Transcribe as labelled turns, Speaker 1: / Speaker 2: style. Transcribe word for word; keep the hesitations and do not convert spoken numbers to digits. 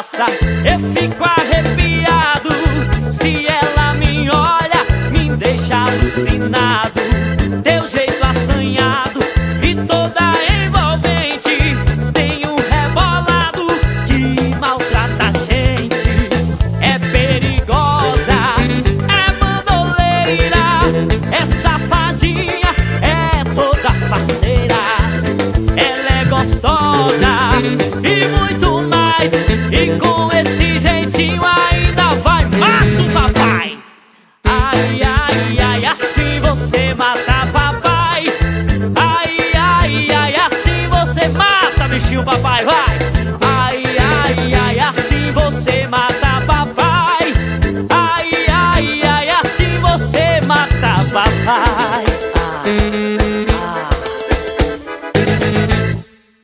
Speaker 1: passa, eu fico arrepiado. Se ela me olha, me deixa alucinado. Teu jeito assanhado e toda envolvente, tem um rebolado que maltrata a gente. É perigosa, é bandoleira, é safadinha, é toda faceira. Ela é gostosa e muito mais, e com esse jeitinho ainda vai matar papai. Ai, ai, ai, assim você mata papai. Ai, ai, ai, assim você mata bichinho papai, vai. Ai, ai, ai, assim você